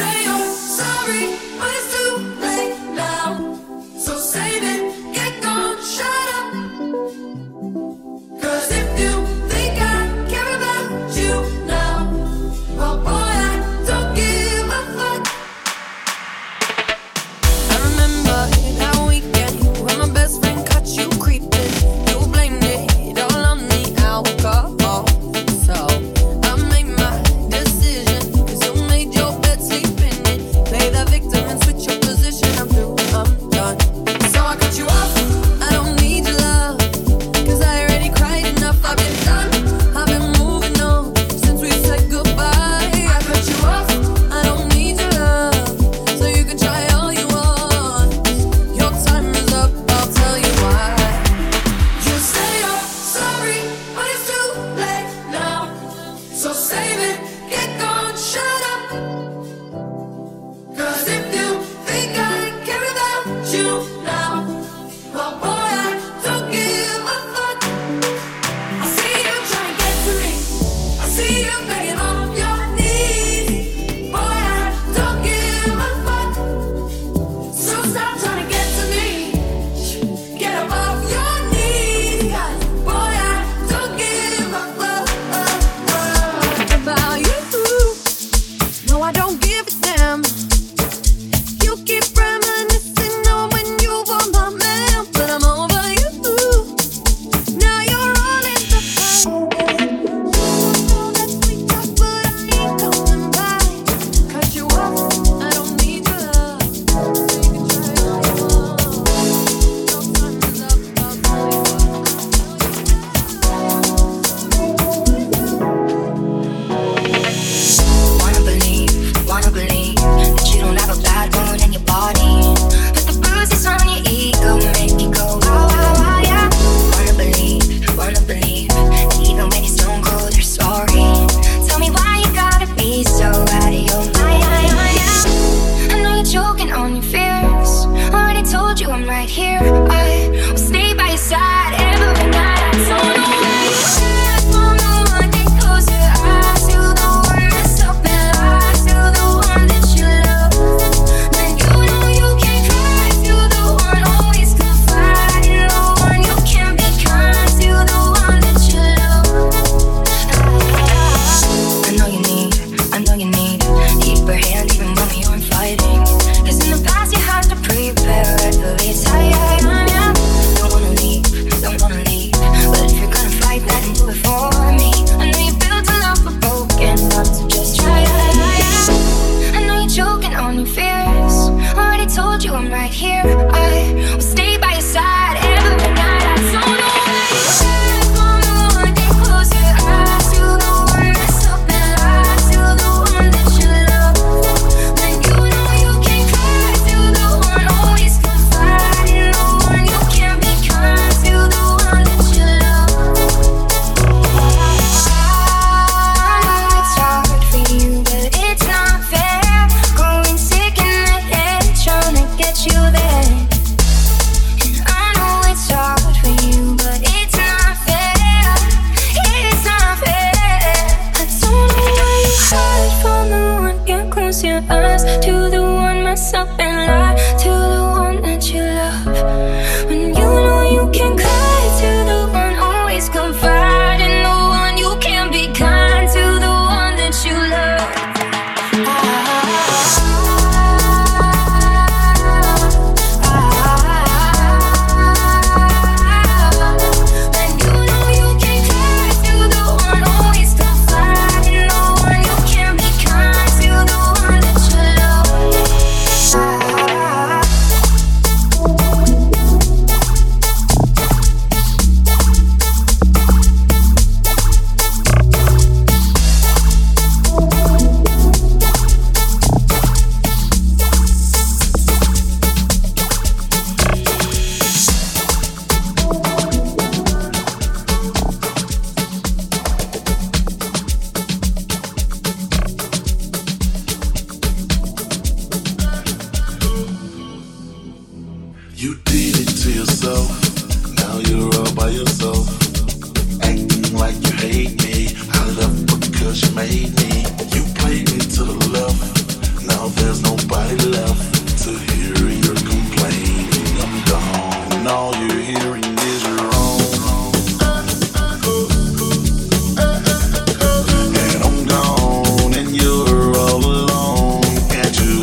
made me. You played me to the left. Now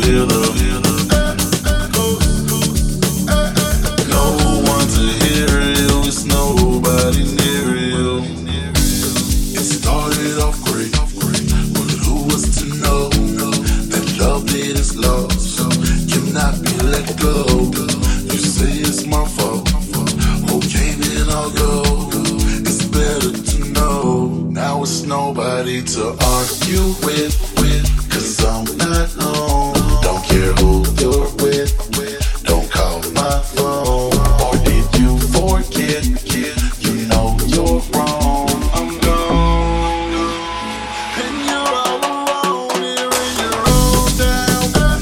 hear the no one to hear you, it's nobody near you. It started off great, but who was to know that love it is lost, cannot be let go. You say it's my fault, okay then I'll go. It's better to know now it's nobody to argue with, cause I'm not home. Don't care who you're with, don't call my phone. Or did you forget, you know you're wrong. I'm gone, and you're all alone here in your own town.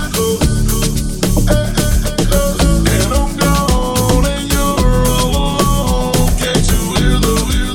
And I'm gone, and you're all alone. Can't you hear the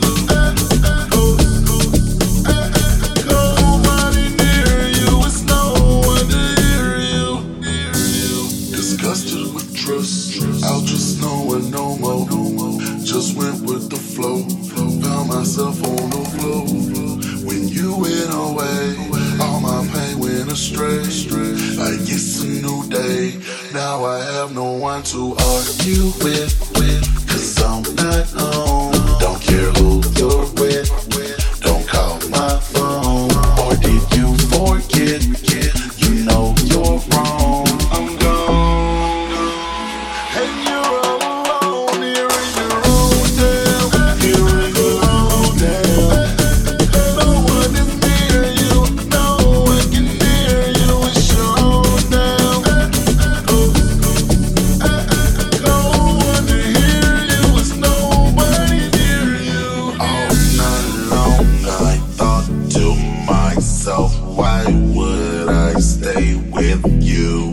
nobody near you, it's no one to hear you. Disgusted with trust, I'll just know it no more. Just went with the flow, found myself on the floor. When you went away, all my pain went astray. Like it's a new day, now I have no one to argue with, cause I'm not home. Don't care who you're with, don't call my phone. Or did you forget, you know you're wrong. I'm gone, and you're all alone here in your own town. Here in your own town. No one is near you, no one can hear you, it's your own town. No one to hear you, it's nobody near you. All night long I thought to myself, why would I stay with you?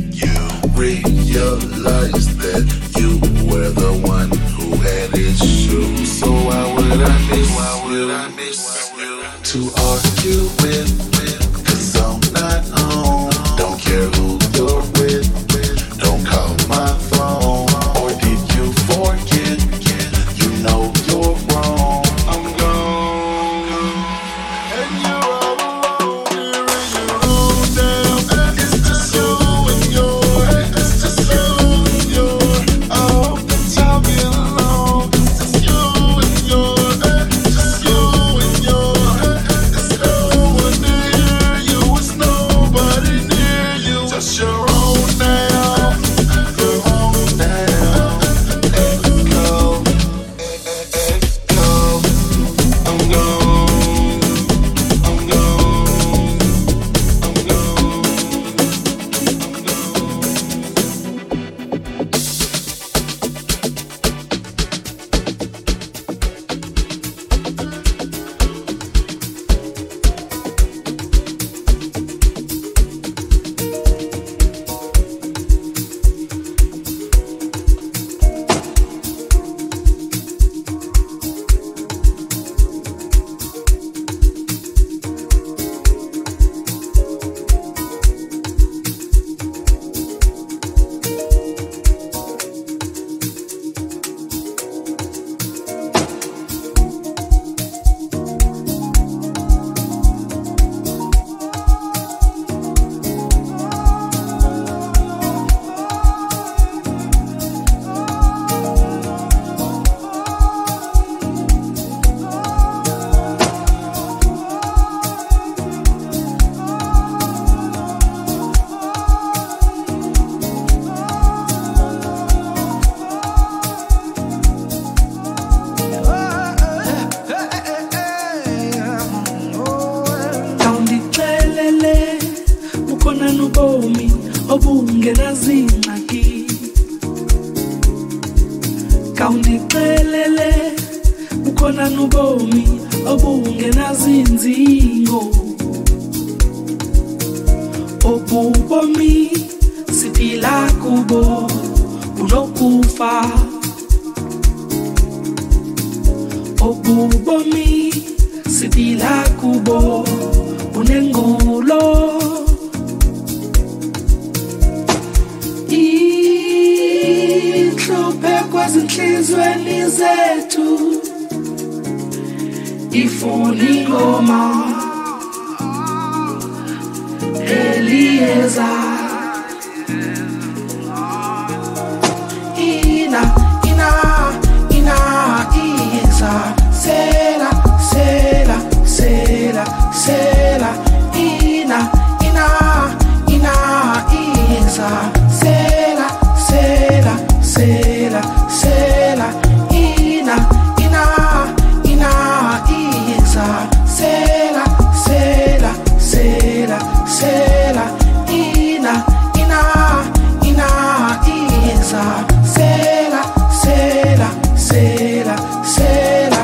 Realized that you were the one who had issues. So why would I miss you? To argue with, cause I'm not home. Don't care who you're with, don't call my phone. Or did you forget, you know you're wrong. I'm gone, and you're all alone here in your own town. It's just you and it's just you and I hope that y'all get along. It's just you and just you and it's no one to hear you, it's nobody near you. Just your own now, your own now. Echo, I'm gone, I'm gone, I'm gone. Kawundixelele ukhona nobomi obungenazingxaki. Kawundixelele ukhona nobomi obungenazinzingo. Obubomi siphila kubo bunokufa. Obubomi siphila kubo bunengulo. Inhluphe kwezinhlizweni zethu ifuna ingoma Elieza Ina Iza Sela Ina Iza Sela Ina Iza Sela Ina Iza Sela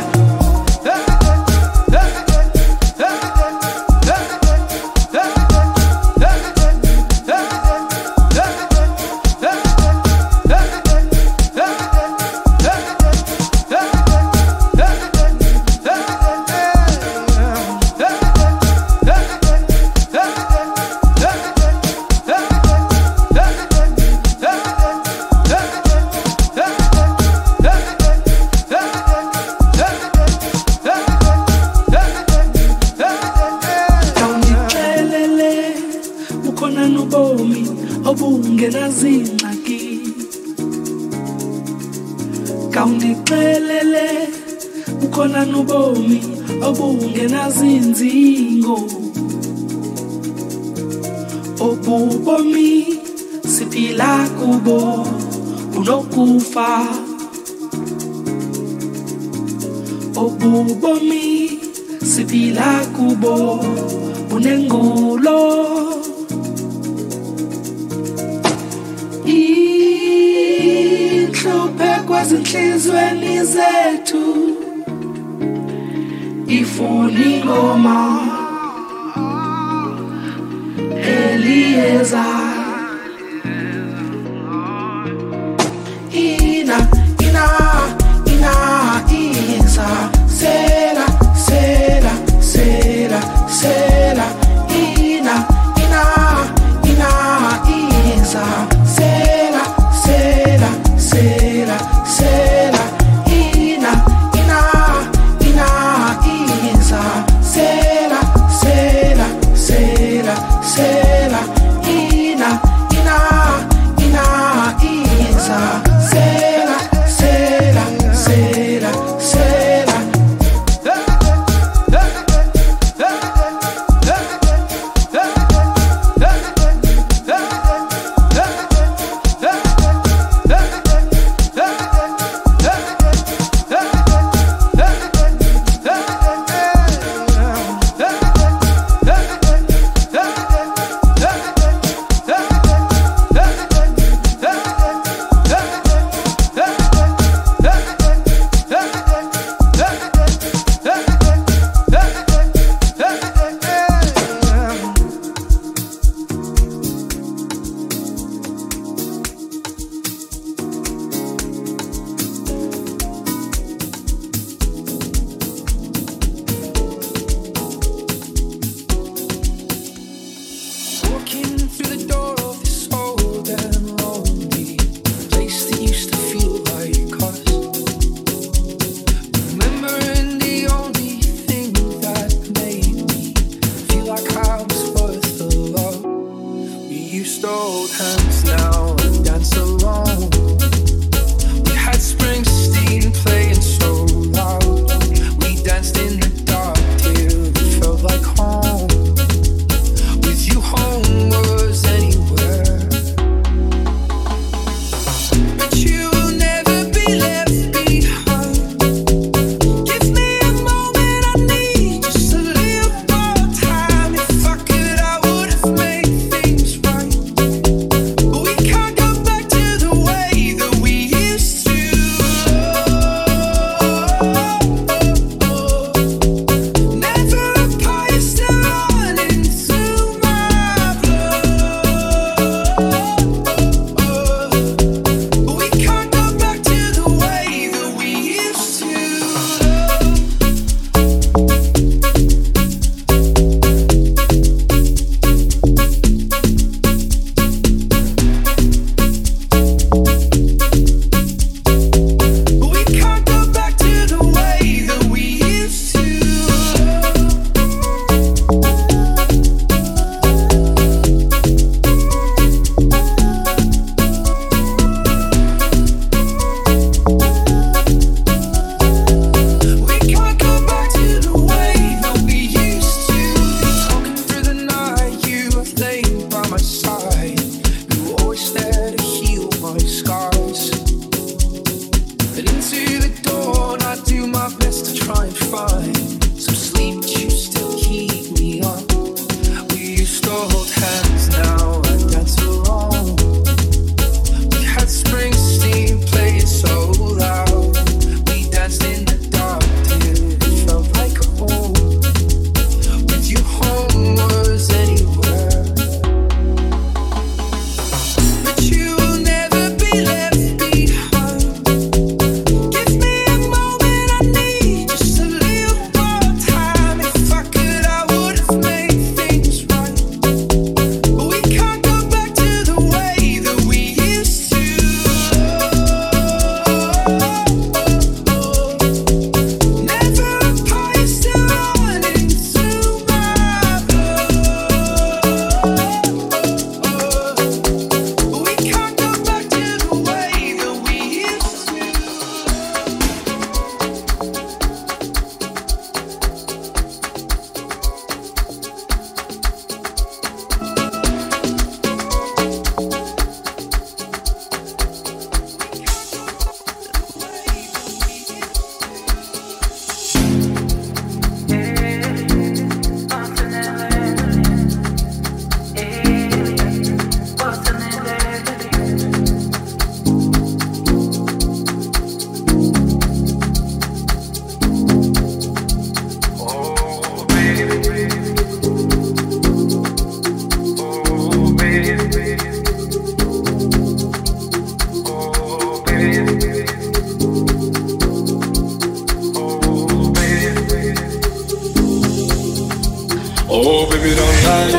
obungenazingxaki kawundixelele ukhona nobomi obungenazinzingo obubomi siphila kubo unokufa obubomi siphila kubo unengulo inhluphe kwezinhlizweni zethu ifuna ingoma Elieza Ina Iza Sela Ina Iza Sela Ina Iza Sela Ina Iza side. You were always there to heal my scars. But into the dawn, I do my best to try and find some sleep, but you still keep me up. We used to hold hands, now I dance alone. We had Springsteen playing so loud. We danced in the dark till it felt like home. With you, home was anywhere. But you'll never be left behind. Give me a moment, I need just a little more time. If I could, I would have made things right. But we can't go back to the way that we used to. Never apart, still running through my blood. But we can't go back to the way that we used to. Oh baby don't lie.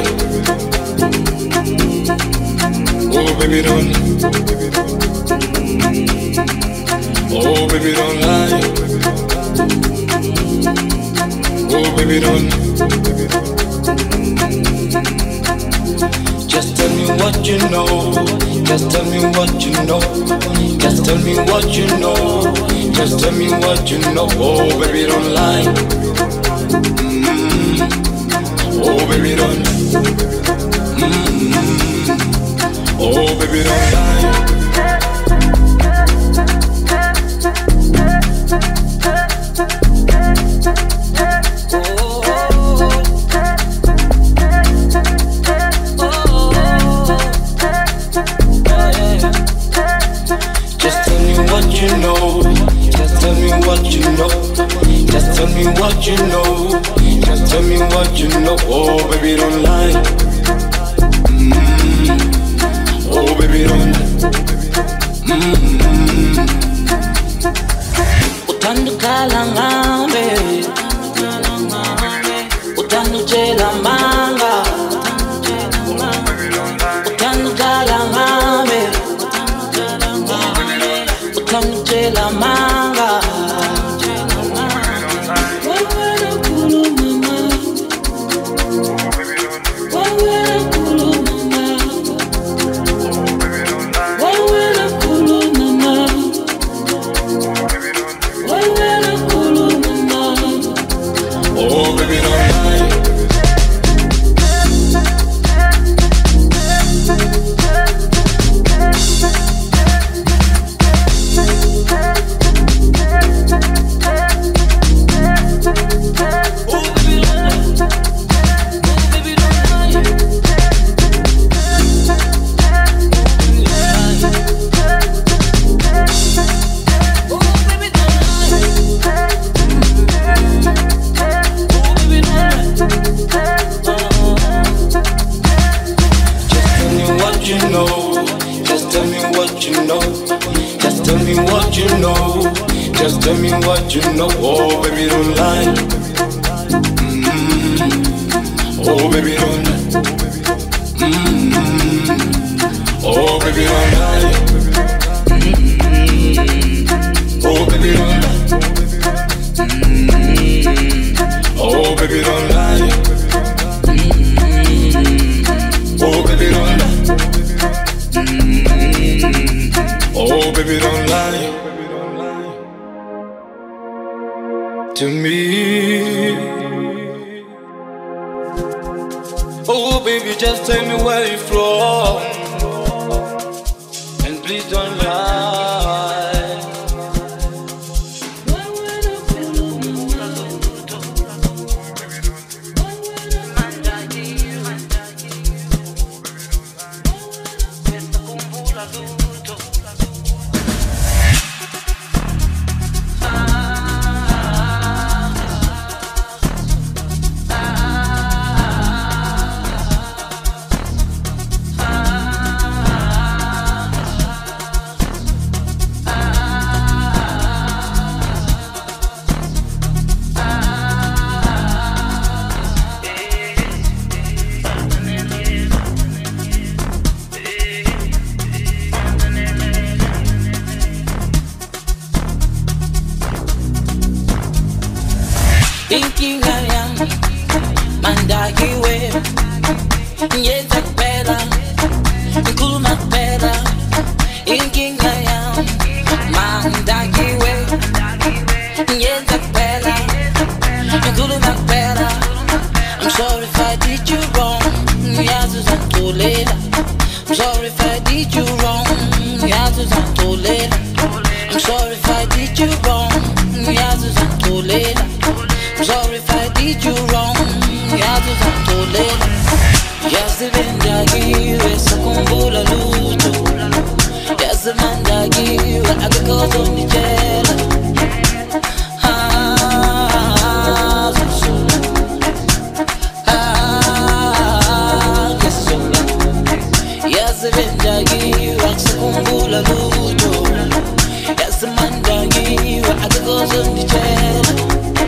Oh baby don't. Oh baby don't lie. Oh baby don't. Just tell me what you know. Just tell me what you know. Just tell me what you know. Just tell me what you know. Oh baby don't lie. Oh baby don't. Oh baby don't lie. Just tell me what you know. Just tell me what you know. Just tell me what you know. Just tell me what you know. Oh baby don't lie. Oh baby don't. Utandukala ngambe, utandukela manga. Utandukala ngambe, utandukela manga. Just tell me what you know. Oh baby don't lie. Oh baby don't. Oh baby don't lie. Oh baby don't. Oh baby don't lie. Oh baby don't. Oh baby don't lie to me. Oh Oh baby, just tell me where you're from, and please don't lie. Thinking I am Mandagiwe Nyeza pera Nkuluma pera Thinking I am Mandagiwe Nyeza pera Nkuluma pera I'm sorry if I did you wrong Yazu Zantolela I'm sorry if I did you wrong Yazu Zantolela I'm sorry if I did you wrong Yazu Zantolela I'm sorry if I did you wrong. Yazu Zantolela. Yazi bendagiwe sakumbula luto. Yazi mandagiwe agakozo nijela. Zasola. Yasola. Yazi bendagiwe sakumbula luto. Yazi mandagiwe agakozo nijela.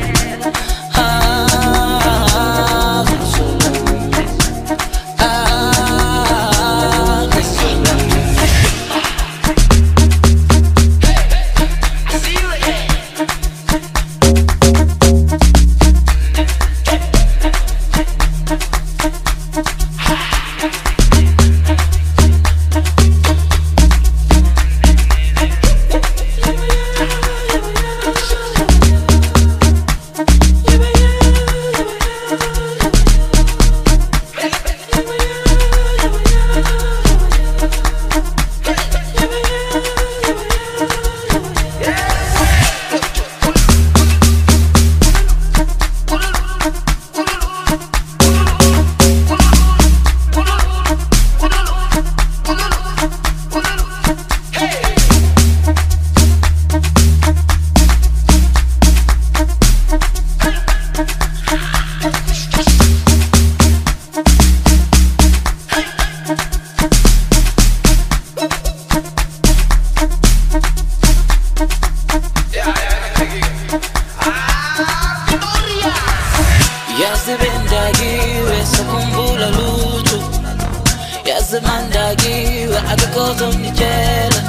Yazibendagiwe sakumbula luto. Yazimandagiwe agakozo nijela.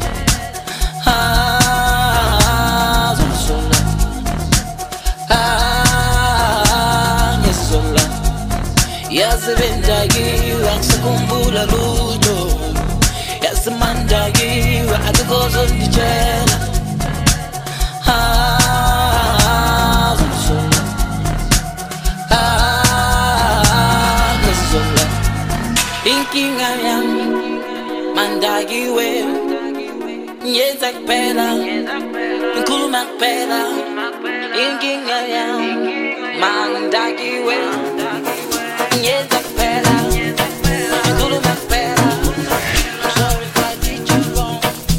Zasola. Nyesola. Yazibendagiwe sakumbula luto. Yazimandagiwe agakozo nijela. Thinking I am Mandagiwe Nyeza pera Nkuluma pera Thinking I am Mandagiwe Nyeza pera Nkuluma pera I'm sorry if I did you wrong.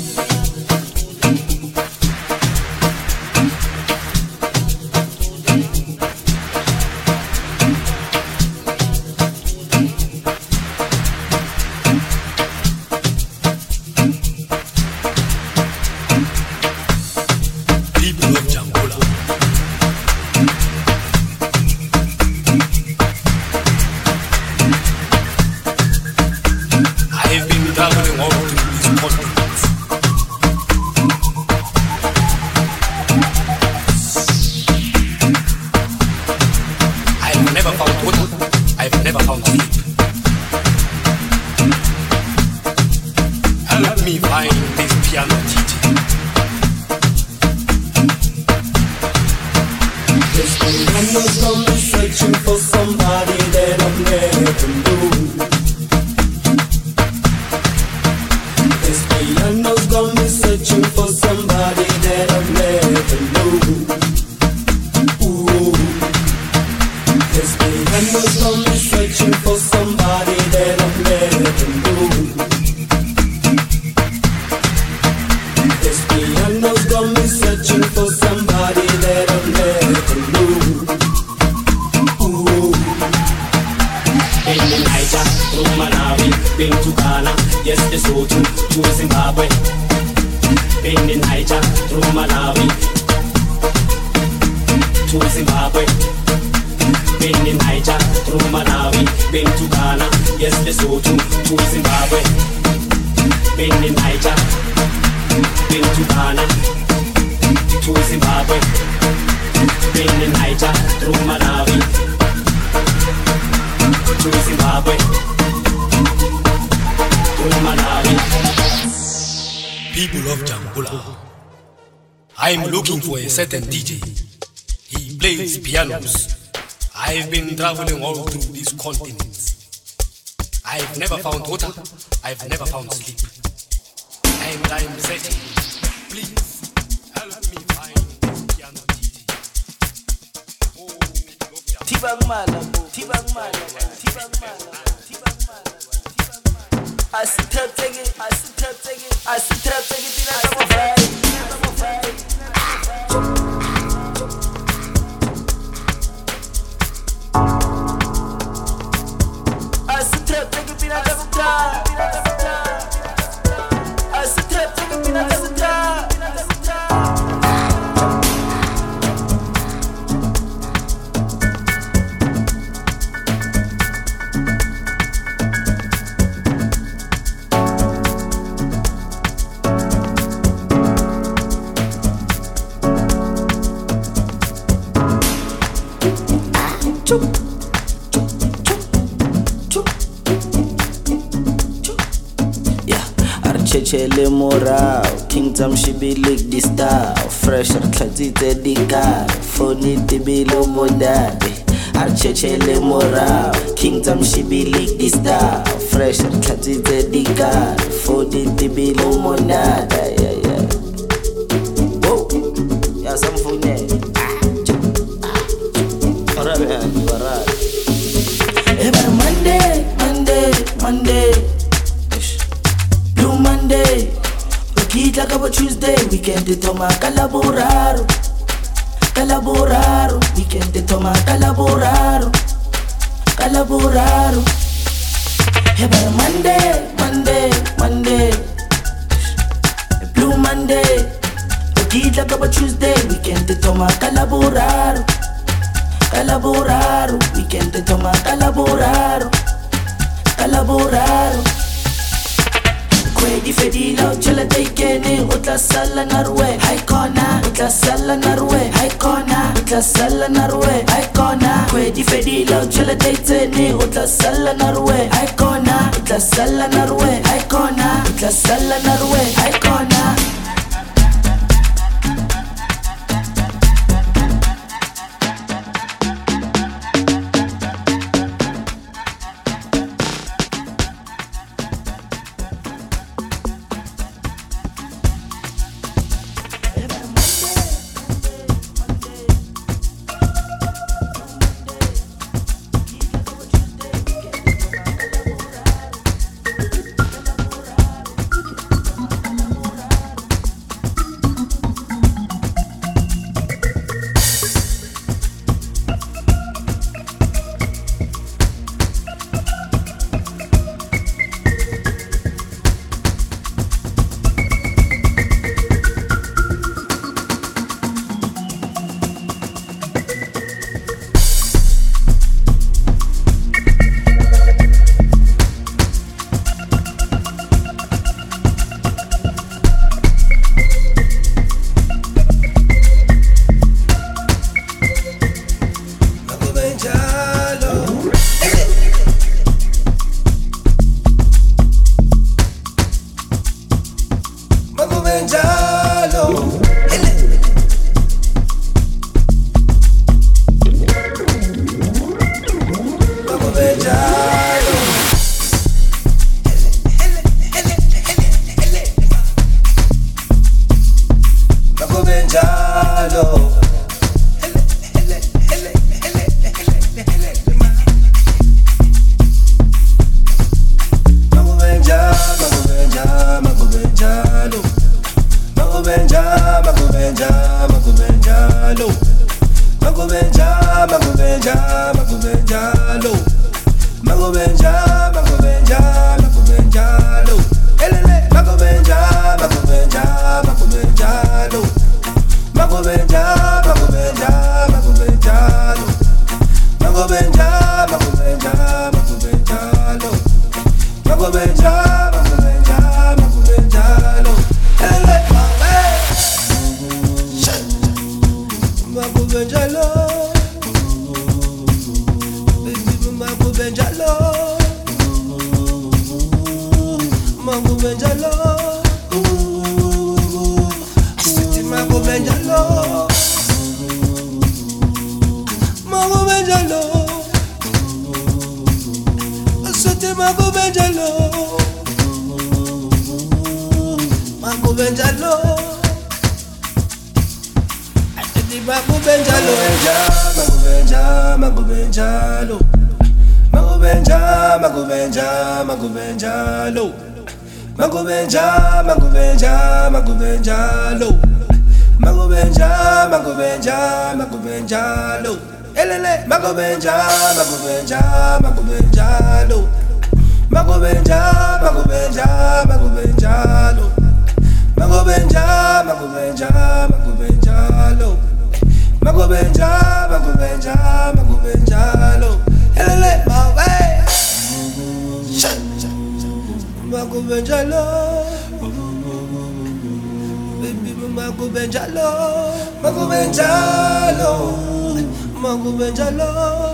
me find this piano teaching. This one was only searching for somebody that I've never met. searching for somebody that I've never known. Ooh. Lesbianos got me searching for somebody that I've never known. Lesbianos got me searching for somebody that I've never known. Ooh. Been in Niger, through Malawi, been to Ghana, yes, Lesotho, to Zimbabwe. Been in Niger, through Malawi, to Zimbabwe. Been in Niger, through Malawi, been to Ghana, yes, Lesotho, to Zimbabwe. Been in Niger, been to Ghana, to Zimbabwe. Been in Niger, through Malawi, to Zimbabwe, through Malawi. People of Jambula, I'm looking for a certain DJ. He plays pianos. I've been traveling all through these continents. I've never found water. I've never found sleep. And I'm searching. Please help me find this piano DJ. Oh, people of Jambula. Tibangmala, Tibangmala, Tibangmala, Tibangmala. I sit up, take it, I sit up, take it, I sit up, take it, I'm afraid. I sit up, take it, I'm afraid. I sit up, take it, I'm afraid. Chele morao, kingdom she be like the star. Fresh tlhatsitse dikar, phone tibilo modabe. Chele morao, kingdom she be like the star. Fresh tlhatsitse dikar, phone tibilo monada. Yeah. Whoa, yeah, some phone. Alright. Every Monday. Monday, Rokita Kaba Tuesday, weekend to toma calaboraro, weekend to toma calaboraro. Every Monday, Blue Monday, Rokita Kaba Tuesday, weekend to toma calaboraro, weekend to toma calaboraro. Di fedila chala taikene utla sala narwe high corner utla sala narwe high corner utla sala narwe high corner kwe di fedila chala taitene utla sala narwe high corner utla sala narwe high corner utla sala narwe high corner. Magobenja, magobenja, magobenja, lo. Magobenja, magobenja, magobenja, lo. Elele, magobenja, magobenja, magobenja, lo. Magobenja, magobenja, magobenja, lo. Magobenja, magobenja, magobenja, lo. Magobenja, magobenja, magobenja, lo. Elele, magobenja, lo. Baby, magobenja, lo. Magobenja, lo. City, magobenja, lo. Magobenja, lo. City, magobenja, lo. Magobenja, lo. Magobenja, lo. Magobenja, magobenja, lo. Magobenja, magobenja, magobenja, lo. Magobenja, magobenja, magobenja, lo. Magobenja, magobenja, magobenja, lo. Elele, magobenja, magobenja, magobenja, lo. Magobenja, magobenja, magobenja, lo. Magobenja, magobenja, magobenja, lo. Magobenja, magobenja, magobenja, lo. Elele, magobenja, lo. Baby, magobenja, lo. Magobenja, lo. Magobenja, lo.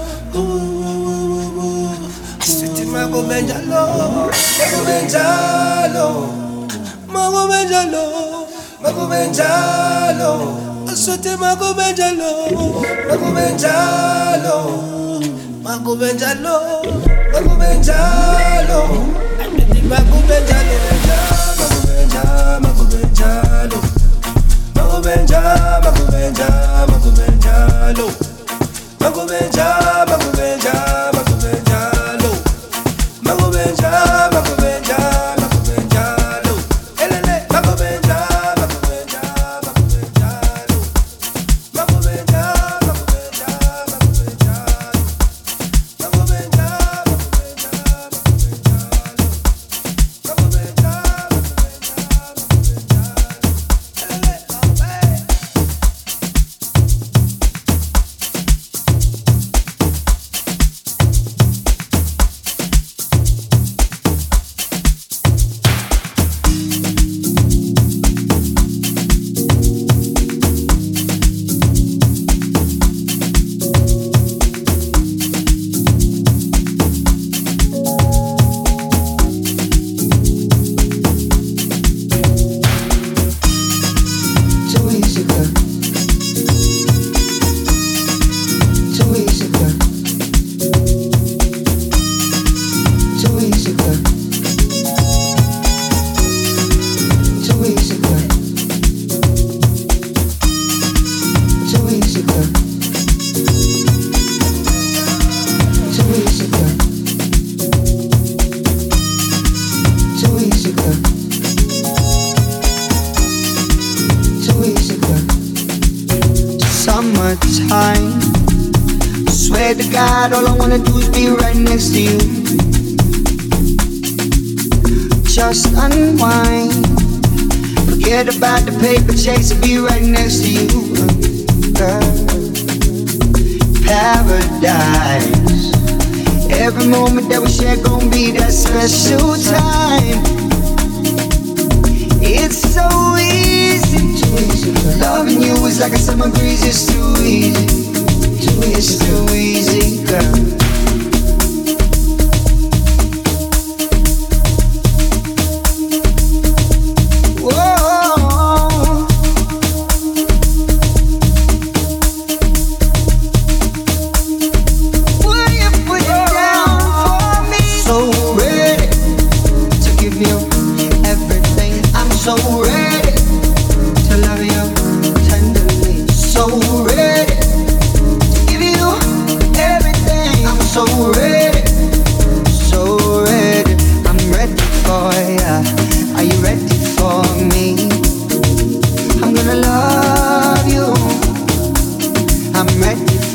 City, magobenja, lo. Magobenja, lo. Magobenja, lo. Magobenja, lo. City, magobenja, lo. Magobenja, lo. Magobenja, lo. Magobenja, lo. Magobenja, lo. Magobenja, magobenja, lo. Magobenja, magobenja, magobenja, lo. Magobenja, magobenja, magobenja, lo. Magobenja, magobenja, magobenja, lo. Elele, magobenja, magobenja, magobenja, lo. Magobenja, magobenja, magobenja, lo. Magobenja, magobenja, magobenja, lo. Magobenja, Summertime, swear to God, all I wanna do is be right next to you. Just unwind, forget about the paper chase and be right next to you. Girl, paradise, every moment that we share gon' be that special time. It's so easy, loving you is like a summer breeze. It's too easy, it's too easy, girl. I'm ready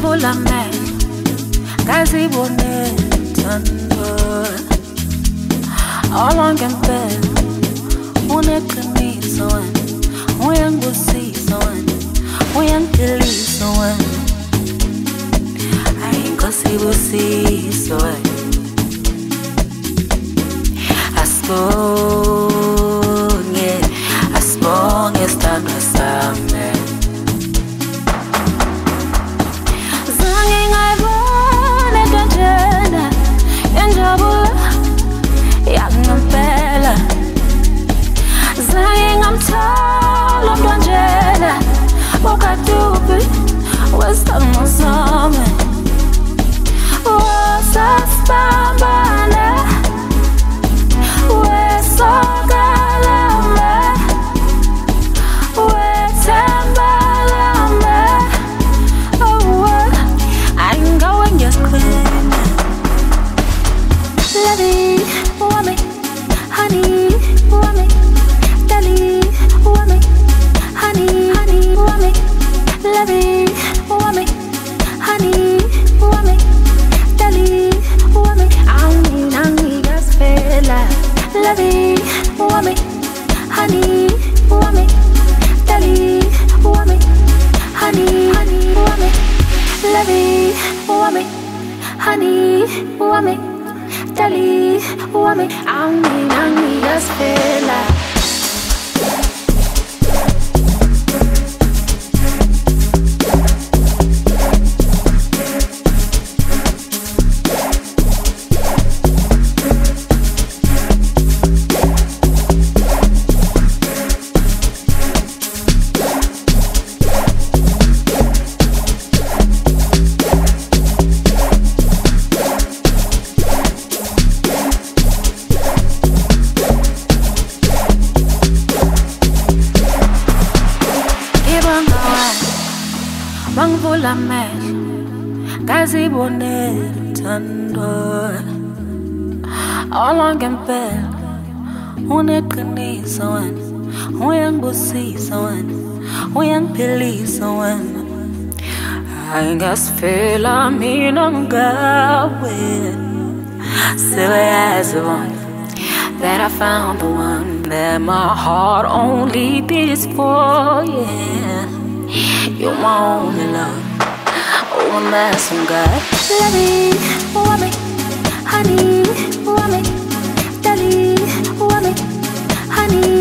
Mangvula amehlo ngazibone thando All ngempela uneqiniso wena uyangibusisa wena uyangiphilisa wena Ayinkosi busiso wena Asibonge isithandwa sami Zange ngayibona into njena injabulo yangempela Zange ngamthola umuntu njena ukadubi wesithandwa sami Wasasibambana Wesokalame Wetembalame Oh, I'm going just clean Lady, wame Honey, wame Dali, wame Honey, wame Lady, wame Honey, wame Dali, wame Angi, gas fela Lady, wame Honey, wame Dali, wame Honey, wame Lady, wame Honey, wame Dali, wame Angi, gas fela Mangvula amehlo ngazibone thando All ngempela uneqiniso wena uyangibusisa wena uyangiphilisa wena Ayingasifela mina ngawe Sewayazi wona that I found the one that my heart only beats for, yeah You're my only love, oh I'm asking God Lady, wame, honey, wame Dali, wame, honey